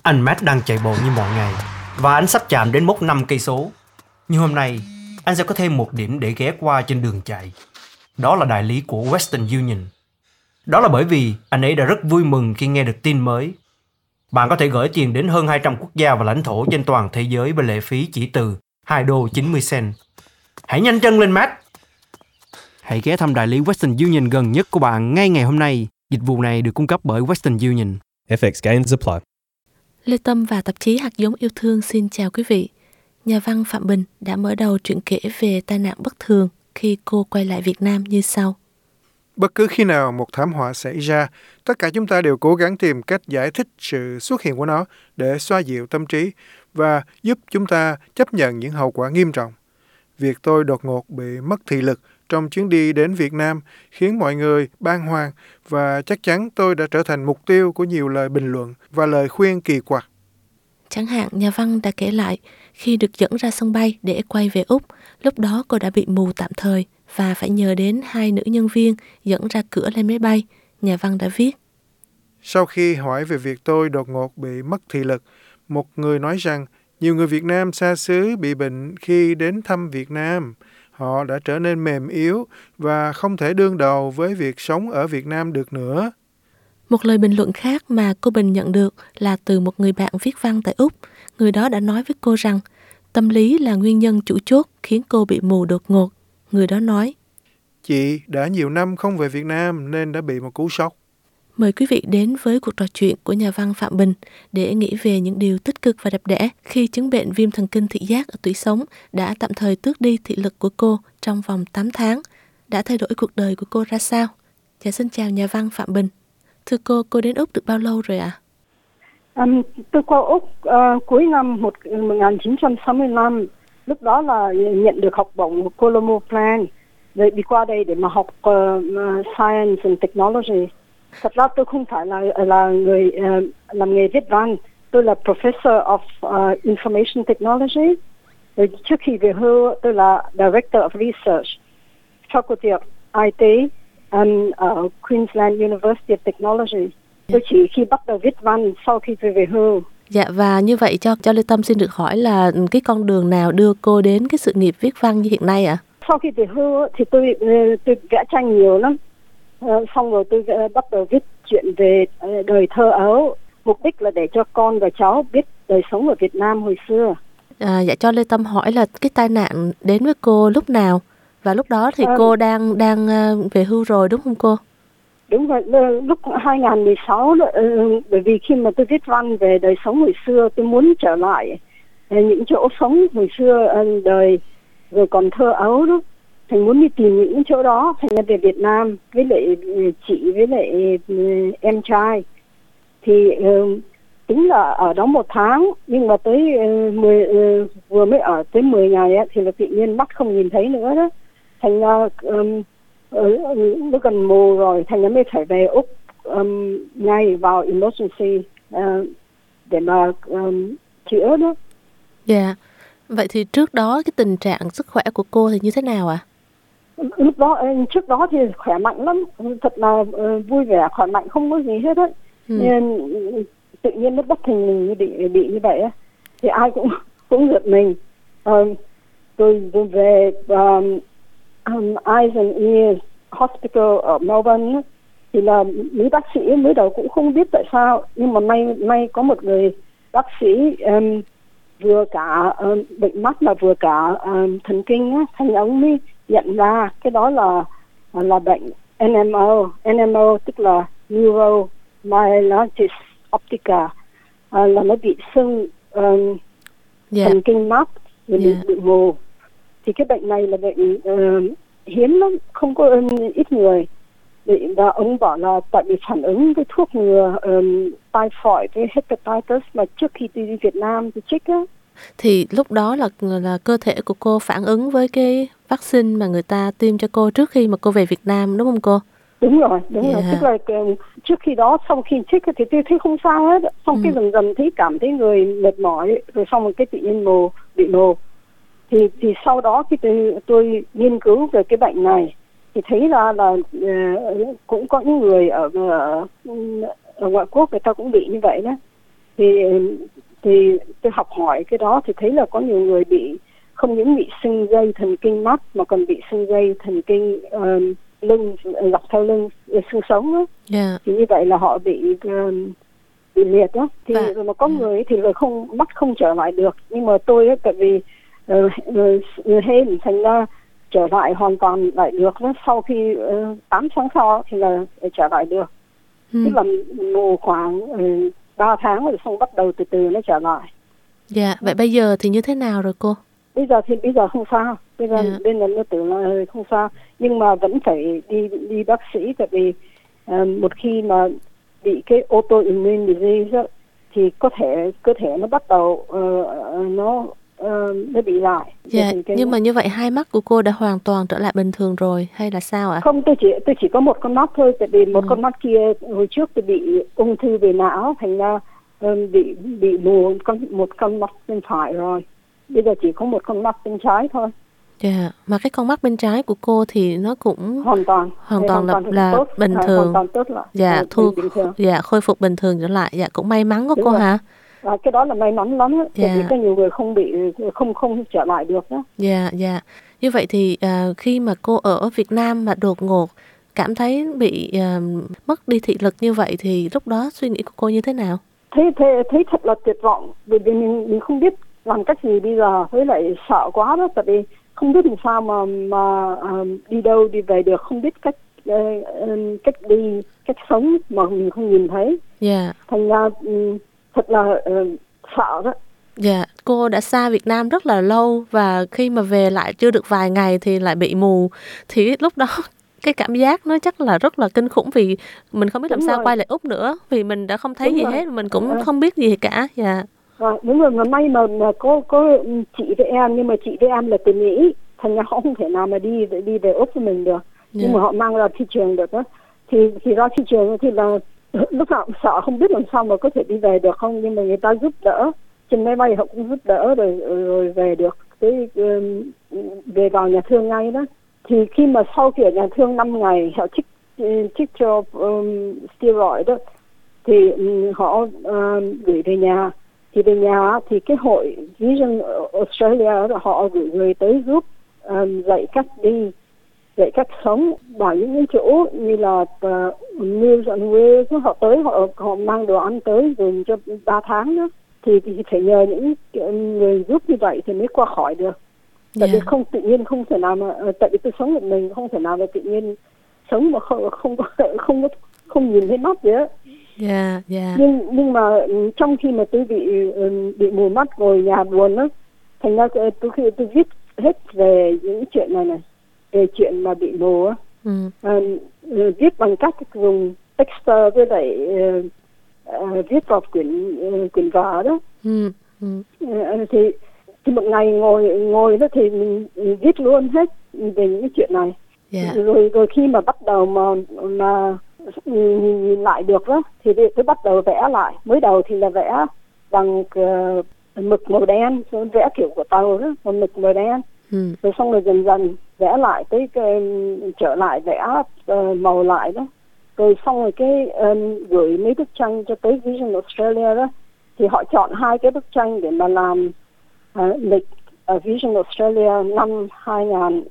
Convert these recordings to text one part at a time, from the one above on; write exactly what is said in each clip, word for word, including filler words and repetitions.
Anh Matt đang chạy bộ như mọi ngày và anh sắp chạm đến mốc năm cây số. Nhưng hôm nay, anh sẽ có thêm một điểm để ghé qua trên đường chạy. Đó là đại lý của Western Union. Đó là bởi vì anh ấy đã rất vui mừng khi nghe được tin mới. Bạn có thể gửi tiền đến hơn hai trăm quốc gia và lãnh thổ trên toàn thế giới với lệ phí chỉ từ hai đô chín mươi cent. Hãy nhanh chân lên, Matt! Hãy ghé thăm đại lý Western Union gần nhất của bạn ngay ngày hôm nay. Dịch vụ này được cung cấp bởi Western Union. F X gains apply. Lê Tâm và tạp chí Hạt giống yêu thương xin chào quý vị. Nhà văn Phạm Bình đã mở đầu truyện kể về tai nạn bất thường khi cô quay lại Việt Nam như sau. Bất cứ khi nào một thảm họa xảy ra, tất cả chúng ta đều cố gắng tìm cách giải thích sự xuất hiện của nó để xoa dịu tâm trí và giúp chúng ta chấp nhận những hậu quả nghiêm trọng. Việc tôi đột ngột bị mất thị lực trong chuyến đi đến Việt Nam khiến mọi người bàng hoàng và chắc chắn tôi đã trở thành mục tiêu của nhiều lời bình luận và lời khuyên kỳ quặc. Chẳng hạn nhà văn đã kể lại khi được dẫn ra sân bay để quay về Úc, lúc đó cô đã bị mù tạm thời và phải nhờ đến hai nữ nhân viên dẫn ra cửa lên máy bay. Nhà văn đã viết. Sau khi hỏi về việc tôi đột ngột bị mất thị lực, một người nói rằng nhiều người Việt Nam xa xứ bị bệnh khi đến thăm Việt Nam. Họ đã trở nên mềm yếu và không thể đương đầu với việc sống ở Việt Nam được nữa. Một lời bình luận khác mà cô Bình nhận được là từ một người bạn viết văn tại Úc. Người đó đã nói với cô rằng tâm lý là nguyên nhân chủ chốt khiến cô bị mù đột ngột. Người đó nói, chị đã nhiều năm không về Việt Nam nên đã bị một cú sốc. Mời quý vị đến với cuộc trò chuyện của nhà văn Phạm Bình để nghĩ về những điều tích cực và đẹp đẽ khi chứng bệnh viêm thần kinh thị giác ở tủy sống đã tạm thời tước đi thị lực của cô trong vòng tám tháng, đã thay đổi cuộc đời của cô ra sao. Dạ xin chào nhà văn Phạm Bình. Thưa cô, cô đến Úc được bao lâu rồi ạ? À? Um, tôi qua Úc uh, cuối năm một nghìn chín trăm sáu mươi lăm, lúc đó là nhận được học bổng của Colombo Plan, rồi đi qua đây để mà học uh, Science and Technology. Thật ra tôi không phải là là người uh, làm nghề viết văn, tôi là Professor of uh, Information Technology. Rồi trước khi về hưu, tôi là Director of Research, Faculty of I T um, ở Queensland University of Technology. Tôi chỉ khi bắt đầu viết văn sau khi tôi về hưu. Dạ, và như vậy cho cho Lê Tâm xin được hỏi là cái con đường nào đưa cô đến cái sự nghiệp viết văn như hiện nay ạ? À? Sau khi về hưu thì tôi tôi vẽ tranh nhiều lắm. Uh, xong rồi tôi uh, bắt đầu viết chuyện về uh, đời thơ ấu. Mục đích là để cho con và cháu biết đời sống ở Việt Nam hồi xưa. À, dạ cho Lê Tâm hỏi là cái tai nạn đến với cô lúc nào? Và lúc đó thì uh, cô đang đang uh, về hưu rồi đúng không cô? Đúng rồi, lúc hai nghìn mười sáu, bởi vì khi mà tôi viết văn về đời sống hồi xưa, tôi muốn trở lại những chỗ sống hồi xưa, đời rồi còn thơ ấu đó. Thành muốn đi tìm những chỗ đó, thành ra về Việt Nam với lại chị với lại em trai. Thì tính là ở đó một tháng, nhưng mà tới mười, vừa mới ở tới mười ngày ấy, thì là tự nhiên mắt không nhìn thấy nữa đó. Thành ra um, nó gần mù rồi, thành ra mới phải về Úc um, ngay vào emergency uh, để mà um, chữa đó. Dạ, yeah. Vậy thì trước đó cái tình trạng sức khỏe của cô thì như thế nào ạ? À? Lúc đó, trước đó thì khỏe mạnh lắm, thật là uh, vui vẻ, khỏe mạnh, không có gì hết á. Ừ. Nên tự nhiên nó bất thình lình bị bị như vậy á, thì ai cũng cũng giật mình. Uh, tôi, tôi về um, um, Eyes and Ears Hospital ở Melbourne, thì là mấy bác sĩ mới đầu cũng không biết tại sao, nhưng mà may may có một người bác sĩ um, vừa cả um, bệnh mắt mà vừa cả um, thần kinh á, thành ông mới nhận ra cái đó là là bệnh N M O. N M O tức là Neuromyelitis Optica, uh, là nó bị sưng um, yeah. thần kinh mắt rồi yeah. bị, bị mù. Thì cái bệnh này là bệnh uh, hiếm lắm, không có um, ít người. Và ông bảo là tại vì phản ứng với thuốc ngừa um, typhoid với hepatitis mà trước khi đi Việt Nam thì chích á. Thì lúc đó là là cơ thể của cô phản ứng với cái vaccine mà người ta tiêm cho cô trước khi mà cô về Việt Nam đúng không cô? Đúng rồi, đúng yeah. rồi. Tức là trước khi đó, sau khi chích thì tôi thấy không sao hết. Xong ừ. cái dần dần thấy cảm thấy người mệt mỏi, rồi xong một cái tự nhiên mù, bị mù. Thì thì sau đó khi tôi, tôi nghiên cứu về cái bệnh này thì thấy ra là uh, cũng có những người ở, ở ở ngoại quốc người ta cũng bị như vậy đó. thì thì tôi học hỏi cái đó thì thấy là có nhiều người bị không những bị sưng dây thần kinh mắt mà còn bị sưng dây thần kinh uh, lưng, dọc theo lưng, xương sống đó. Yeah. Thì như vậy là họ bị uh, bị liệt đó. Thì Và, mà có yeah. người thì là không mắt không trở lại được, nhưng mà tôi ấy, tại vì uh, uh, hên thành ra trở lại hoàn toàn lại được đó. Sau khi uh, tám tháng sau thì là trở lại được. Hmm. Tức là mù khoảng uh, ba tháng rồi xong bắt đầu từ từ nó trở lại. Dạ, yeah. Vậy bây giờ thì như thế nào rồi cô? Bây giờ thì bây giờ không sao, bây giờ yeah. bên là nó tưởng là không sao, nhưng mà vẫn phải đi đi bác sĩ, tại vì uh, một khi mà bị cái autoimmune disease đó, thì có thể cơ thể nó bắt đầu uh, nó uh, nó bị lại. Dạ, yeah. Nhưng mà như vậy hai mắt của cô đã hoàn toàn trở lại bình thường rồi hay là sao ạ? Không, tôi chỉ tôi chỉ có một con mắt thôi, tại vì một ừ. con mắt kia hồi trước tôi bị ung thư về não, thành ra um, bị bị mù con một con mắt bên phải rồi. Bây giờ chỉ có một con mắt bên trái thôi. Dạ, yeah. Mà cái con mắt bên trái của cô thì nó cũng hoàn toàn hoàn toàn là, toàn là tốt, bình à, thường. Hoàn toàn tốt lại. Dạ, à, thu bình thường. Dạ, khôi phục bình thường trở lại. Dạ, cũng may mắn của Đúng cô rồi. hả? À, cái đó là may mắn lắm đó. Dạ. Tại vì có nhiều người không bị không không trở lại được đó. Dạ, dạ. Như vậy thì uh, khi mà cô ở Việt Nam mà đột ngột cảm thấy bị uh, mất đi thị lực như vậy thì lúc đó suy nghĩ của cô như thế nào? Thấy thấy, thấy thật là tuyệt vọng, bởi vì mình mình không biết làm cách gì bây giờ, với lại sợ quá đó, tại vì không biết làm sao mà mà um, đi đâu đi về được, không biết cách uh, cách đi, cách sống mà mình không nhìn thấy. Dạ. Yeah. Thành ra um, thật là uh, sợ đó. Dạ, yeah. Cô đã xa Việt Nam rất là lâu và khi mà về lại chưa được vài ngày thì lại bị mù, thì lúc đó cái cảm giác nó chắc là rất là kinh khủng, vì mình không biết làm Đúng sao rồi. Quay lại Úc nữa, vì mình đã không thấy Đúng gì rồi. hết, mình cũng à. không biết gì cả. Dạ. À, đúng rồi, mà may mà, mà có có chị với em, nhưng mà chị với em là từ Mỹ, thành ra họ không thể nào mà đi đi về Úc với mình được. Yeah. Nhưng mà họ mang ra thị trường được đó, thì thì ra thị trường thì là lúc nào cũng sợ không biết làm sao mà có thể đi về được không, nhưng mà người ta giúp đỡ trên máy bay, họ cũng giúp đỡ rồi rồi về được, tới về vào nhà thương ngay đó. Thì khi mà sau khi ở nhà thương năm ngày họ trích trích cho um, steroid đó, thì um, họ um, gửi về nhà. Thì về nhà thì cái hội Vision Australia đó, họ gửi người tới giúp um, dạy cách đi, dạy cách sống vào những cái chỗ như là uh, Meals on Wheels, họ tới họ họ mang đồ ăn tới dùng cho ba tháng đó. Thì, thì phải nhờ những người giúp như vậy thì mới qua khỏi được. Tại vì yeah. không tự nhiên không thể nào mà, tại vì tôi sống một mình không thể nào mà tự nhiên sống mà không không không không, không nhìn thấy mắt vậy á. Yeah, yeah. Nhưng nhưng mà trong khi mà tôi bị bị mù mắt ngồi nhà buồn á, thành ra tôi khi tôi viết hết về những chuyện này này, về chuyện mà bị mù á, ừ. à, viết bằng cách dùng texter với lại uh, uh, viết vào quyển uh, quyển vở đó. Ừ. Ừ. Uh, thì thì một ngày ngồi ngồi đó thì mình, mình viết luôn hết về những cái chuyện này. Yeah. Rồi rồi khi mà bắt đầu mà mà nhìn, nhìn lại được đó thì tôi bắt đầu vẽ lại. Mới đầu thì là vẽ bằng uh, mực màu đen, vẽ kiểu của tàu đó, bằng mực màu đen. Ừ. Rồi xong rồi dần dần vẽ lại tới cái, trở lại vẽ uh, màu lại đó. Rồi xong rồi cái um, gửi mấy bức tranh cho tới Vision Australia đó, thì họ chọn hai cái bức tranh để mà làm uh, lịch uh, Vision Australia năm hai không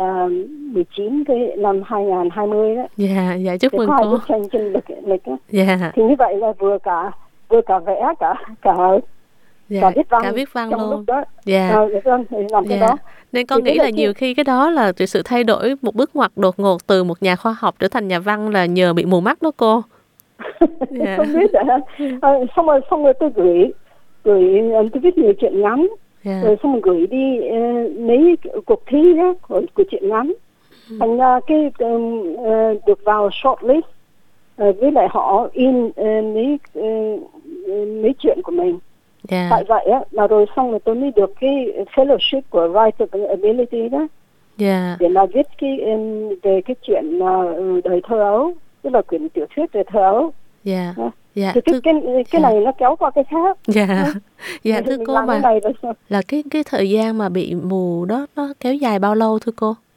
một chín cái năm hai không hai không đó. Dạ, dạ chúc mừng hai cô. bức tranh trên lịch lịch đó. Dạ. Thì như vậy là vừa cả vừa cả vẽ cả cả dạ, cả viết văn, cả viết văn trong luôn. lúc đó. Dạ. À, vâng, thì làm cái dạ. đó. Nên con thì nghĩ là nhiều khi cái đó là sự thay đổi một bước ngoặt đột ngột từ một nhà khoa học trở thành nhà văn là nhờ bị mù mắt đó cô. yeah. Không biết hả? À, xong rồi xong rồi tôi gửi gửi tôi viết nhiều chuyện ngắn. Yeah. Rồi xong rồi gửi đi uh, mấy cuộc thi đó của, của chuyện ngắn. Ừ. Thành ra cái um, uh, được vào shortlist, uh, với lại họ in uh, mấy uh, mấy chuyện của mình. Yeah. Tại vậy á, là rồi xong rồi tôi mới được cái fellowship của Writer Ability đó. Yeah. Để mà viết cái um, về cái chuyện uh, đời thơ ấu, tức là quyển tiểu thuyết về thơ ấu. Yeah. Uh. Dạ, thì cái, thưa... cái, cái dạ. này nó kéo qua cái khác. Dạ, dạ thưa cô, mà cái là cái cái thời gian mà bị mù đó nó kéo dài bao lâu thưa cô?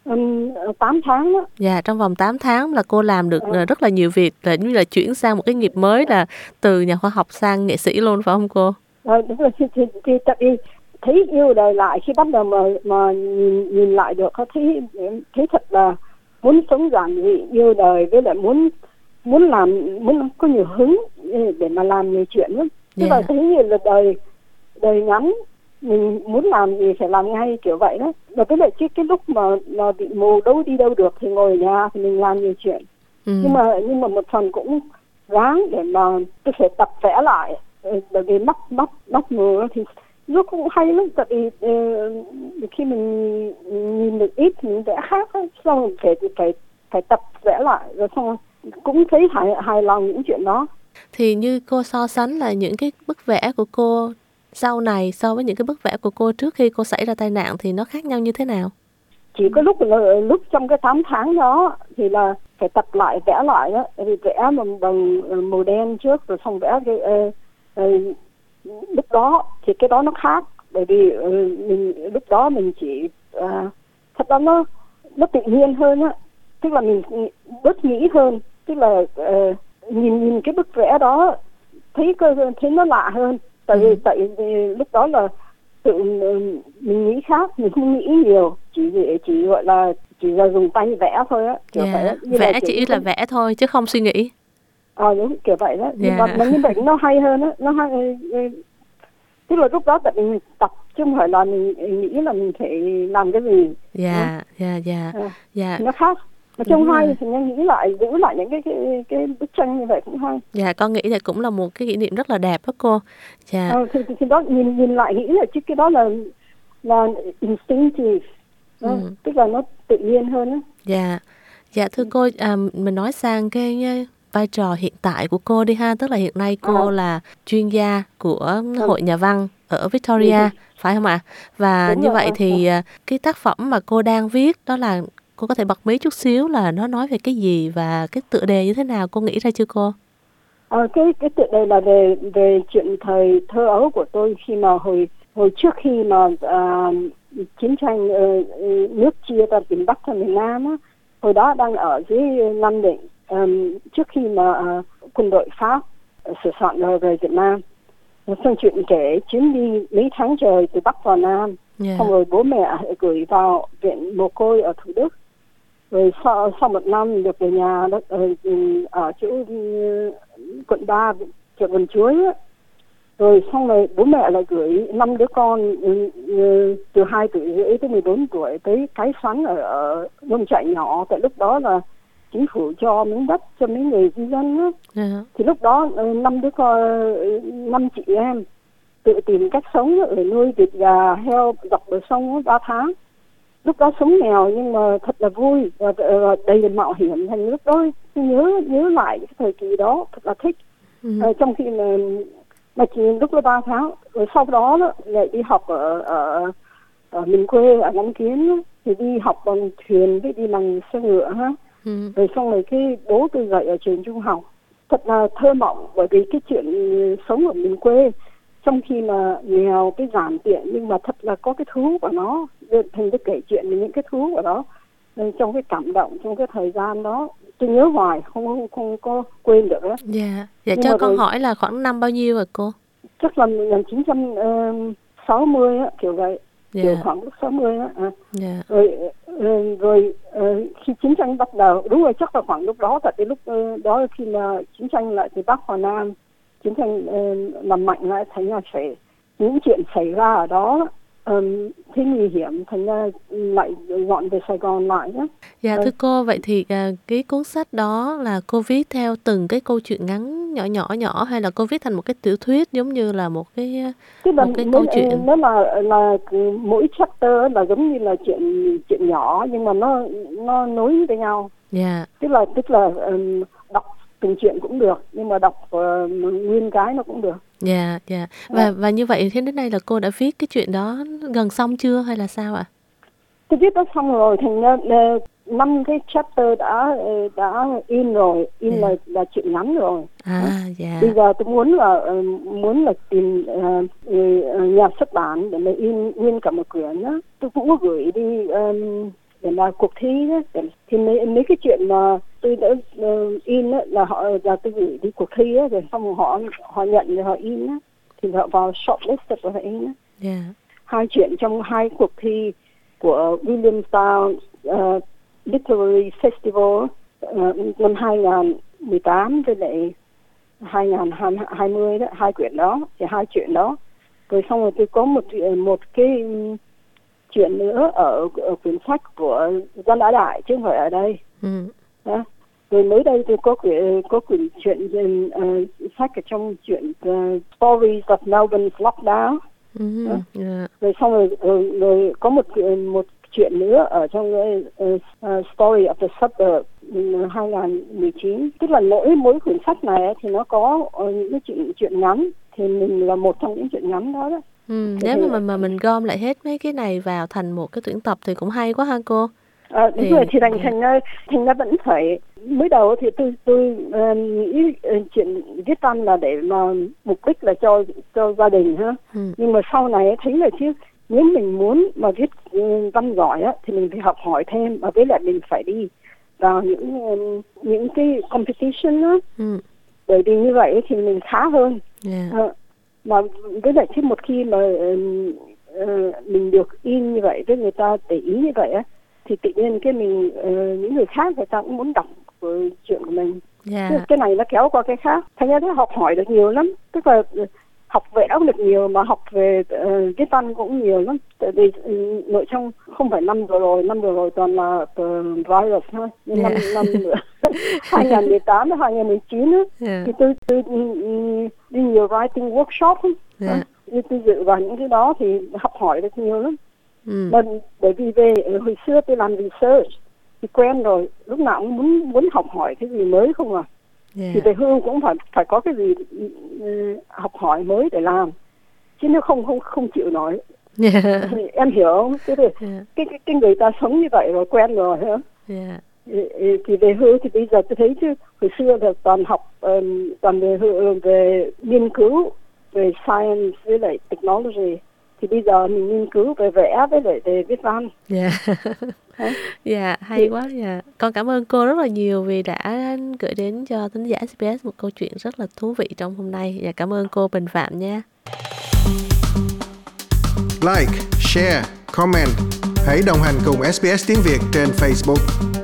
um, tám tháng đó. Dạ, trong vòng tám tháng là cô làm được Ừ. rất là nhiều việc, là như là chuyển sang một cái nghiệp mới, là từ nhà khoa học sang nghệ sĩ luôn, phải không cô? Rồi, đúng rồi, thì, thì, thì, tại vì thấy yêu đời lại, khi bắt đầu mà mà nhìn, nhìn lại được, thấy thấy thật là muốn sống giản dị, yêu đời, với lại muốn muốn làm, muốn có nhiều hứng để mà làm nhiều chuyện lắm. Tức Dạ. là thấy như là đời đời ngắn, mình muốn làm gì phải làm ngay, kiểu vậy đó. Và cái lại cái cái lúc mà mà bị mù đâu đi đâu được thì ngồi ở nhà thì mình làm nhiều chuyện. Ừ. nhưng mà nhưng mà một phần cũng ráng để mà tôi phải tập vẽ lại, bởi vì mắt mắt mắt mù thì nó cũng hay lắm. Tại vì uh, khi mình nhìn được ít thì mình vẽ khác ấy. Xong rồi phải phải phải tập vẽ lại, rồi xong cũng thấy hài hài lòng những chuyện đó. Thì như cô so sánh là những cái bức vẽ của cô sau này so với những cái bức vẽ của cô trước khi cô xảy ra tai nạn thì nó khác nhau như thế nào? Chỉ có lúc là lúc trong cái tám tháng đó thì là phải tập lại vẽ lại đó, thì vẽ bằng bằng màu đen trước, rồi xong vẽ cái uh, uh, lúc đó thì cái đó nó khác, bởi vì uh, mình lúc đó mình chỉ uh, thật ra nó nó tự nhiên hơn á, tức là mình bớt nghĩ hơn, tức là uh, nhìn nhìn cái bức vẽ đó thấy thấy nó lạ hơn, tại vì tại vì lúc đó là tự mình nghĩ khác, mình không nghĩ nhiều, chỉ chỉ gọi là chỉ là dùng tay vẽ thôi á, kiểu Yeah. vậy đó. Như Vẽ là chỉ là vẽ thôi chứ không suy nghĩ. Ờ đúng, kiểu vậy đó. Nhưng Yeah. mà, mà như vậy nó hay hơn á, nó hay. Tức là lúc đó tại mình tập chứ không phải là mình nghĩ là mình phải làm cái gì. Dạ, dạ, dạ, dạ. Nó khác. Mà trông hay thì nên nghĩ lại, giữ lại những cái, cái cái bức tranh như vậy cũng hay. Dạ, con nghĩ là cũng là một cái kỷ niệm rất là đẹp đó cô. Dạ. Ờ, thì, thì, thì đó nhìn nhìn lại nghĩ là chứ cái đó là là instinctive, ừ. Tức là nó tự nhiên hơn á. Dạ, dạ thưa cô, à, mình nói sang cái vai trò hiện tại của cô đi ha, tức là hiện nay cô à. là chuyên gia của Hội Nhà văn ở Victoria, ừ. phải không ạ? Và đúng như rồi, vậy à, thì à. cái tác phẩm mà cô đang viết đó là cô có thể bật mí chút xíu là nó nói về cái gì và cái tựa đề như thế nào, cô nghĩ ra chưa cô? À, cái cái tựa đề là về về chuyện thời thơ ấu của tôi, khi mà hồi hồi trước khi mà uh, chiến tranh uh, nước chia ra miền Bắc và miền Nam á, hồi đó đang ở dưới Nam Định, um, trước khi mà uh, quân đội Pháp uh, sửa soạn rồi về Việt Nam. Xong chuyện kể chuyến đi mấy tháng trời từ Bắc vào Nam, yeah. Xong rồi bố mẹ gửi vào viện mồ côi ở Thủ Đức. Rồi sau, sau một năm được về nhà đó, ở, ở chỗ quận ba, chợ Vườn Chuối á. Rồi xong rồi bố mẹ lại gửi năm đứa con từ hai tuổi rưỡi tới mười bốn tuổi tới Cái Xoắn ở, ở nông trại nhỏ. Tại lúc đó là chính phủ cho miếng đất cho mấy người di dân á. Yeah. Thì lúc đó năm đứa con, năm chị em tự tìm cách sống ở nuôi vịt gà heo dọc bờ sông ba tháng. Lúc đó sống nghèo nhưng mà thật là vui và đầy mạo hiểm. Thành lúc đó nhớ nhớ lại cái thời kỳ đó thật là thích. Ừ. À, trong khi mà mà chỉ lúc đó ba tháng, rồi sau đó, đó lại đi học ở ở ở miền quê ở Nam Kiến, thì đi học bằng thuyền với đi bằng xe ngựa ha. Ừ. Rồi xong rồi cái bố tôi dạy ở trường trung học, thật là thơ mộng, bởi vì cái chuyện sống ở miền quê trong khi mà nghèo cái giản tiện nhưng mà thật là có cái thú của nó. Thành tôi kể chuyện về những cái thú của nó trong cái cảm động trong cái thời gian đó, tôi nhớ hoài không không, không có quên được đó. Dạ, dạ cho con rồi, hỏi là khoảng năm bao nhiêu rồi cô? Chắc là một nghìn chín trăm sáu mươi á, kiểu vậy. Yeah. Kiểu khoảng lúc sáu mươi á. À. Yeah. Rồi rồi khi chiến tranh bắt đầu, đúng rồi, chắc là khoảng lúc đó, tại cái lúc đó khi mà chiến tranh lại từ Bắc vào Nam, chiến tranh uh, làm mạnh lại, thành ra phải những chuyện xảy ra ở đó um, thế nguy hiểm, thành ra lại dọn về Sài Gòn lại nhé. Dạ thưa cô, vậy thì uh, cái cuốn sách đó là cô viết theo từng cái câu chuyện ngắn nhỏ nhỏ nhỏ hay là cô viết thành một cái tiểu thuyết giống như là một cái uh, một cái câu chuyện? Nếu là là mỗi chapter là giống như là chuyện chuyện nhỏ nhưng mà nó nó nối với nhau. Dạ. Yeah. Tức là tức là um, đọc từng chuyện cũng được, nhưng mà đọc uh, nguyên cái nó cũng được. Dạ, yeah, dạ. Yeah. Và yeah. và như vậy thế đến nay là cô đã viết cái chuyện đó gần xong chưa hay là sao ạ? Tôi viết đó xong rồi, thành uh, năm cái chapter đã uh, đã in rồi, in yeah. là là chuyện ngắn rồi. À, dạ. Yeah. Bây giờ tôi muốn là uh, muốn là tìm uh, uh, nhà xuất bản để mà in nguyên cả một quyển đó. Tôi cũng có gửi đi um, để mà cuộc thi đó. Thì mấy, mấy cái chuyện mà tôi đã uh, in đó, là họ là tôi gửi đi cuộc thi đó, rồi xong rồi họ họ nhận rồi họ in đó, thì họ vào shortlist của họ in đó. Yeah. Hai chuyện trong hai cuộc thi của Williamstown uh, Literary Festival uh, năm hai không một tám với lại hai không hai không đó, hai quyển đó, thì hai chuyện đó. Rồi xong rồi tôi có một một cái chuyện nữa ở, ở quyển sách của Văn Á Đại chứ không phải ở đây. Ừ. Đó. Rồi mới đây tôi có quyển có quyển chuyện uh, sách ở trong chuyện uh, Stories of Melbourne's Lockdown. Ừ. Yeah. Rồi xong rồi, rồi, rồi có một một chuyện nữa ở trong uh, uh, Story of the Suburb hai không một chín. Tức là mỗi mỗi quyển sách này thì nó có uh, những cái chuyện chuyện ngắn, thì mình là một trong những chuyện ngắn đó đó. Ừ. Nếu mà mình mà mình gom lại hết mấy cái này vào thành một cái tuyển tập thì cũng hay quá ha cô. À, đúng thì, rồi, thì thành thì... thành ra thành ra vẫn phải, mới đầu thì tôi tôi uh, nghĩ uh, chuyện viết văn là để mà mục đích là cho cho gia đình ha. Ừ. Nhưng mà sau này thấy là chứ nếu mình muốn mà viết uh, văn giỏi á thì mình phải học hỏi thêm, và với lại mình phải đi vào những uh, những cái competition á. Ừ. Bởi vì như vậy thì mình khá hơn. Yeah. À, mà với lại chứ một khi mà uh, uh, mình được in như vậy, với người ta để ý như vậy á, thì tự nhiên cái mình uh, những người khác người ta cũng muốn đọc uh, chuyện của mình. Yeah. Cái này nó kéo qua cái khác, thành ra nó học hỏi được nhiều lắm. Tức là uh, học vẽ cũng được nhiều, mà học về uh, viết văn cũng nhiều lắm. Tại vì uh, nội trong không phải năm vừa rồi, năm vừa rồi toàn là uh, virus thôi. Nhưng yeah. năm năm nữa hai không một tám đến hai không một chín á, yeah. thì tôi tôi uh, đi nhiều writing workshop ấy. Yeah. Uh, tôi dự vào những cái đó thì học hỏi được nhiều lắm. Ừ. Mà bởi vì về hồi xưa tôi làm research thì quen rồi, lúc nào cũng muốn muốn học hỏi cái gì mới không à. Yeah. Thì về hưu cũng phải phải có cái gì uh, học hỏi mới để làm, chứ nếu không không không chịu nổi. Yeah. Thì em hiểu không? Cái, yeah. cái cái cái người ta sống như vậy rồi, quen rồi hả? Yeah. Thì, thì về hưu thì bây giờ tôi thấy chứ hồi xưa là toàn học um, toàn về hưu, về nghiên cứu về science với lại technology. Thì bây giờ mình nghiên cứu về vẽ với lại về viết văn. Dạ. Yeah. Dạ, yeah, hay quá. Dạ. Yeah. Con cảm ơn cô rất là nhiều vì đã gửi đến cho thính giả ét bê ét một câu chuyện rất là thú vị trong hôm nay. Dạ, cảm ơn cô Bình Phạm nha. Like, share, comment. Hãy đồng hành cùng ét bê ét tiếng Việt trên Facebook.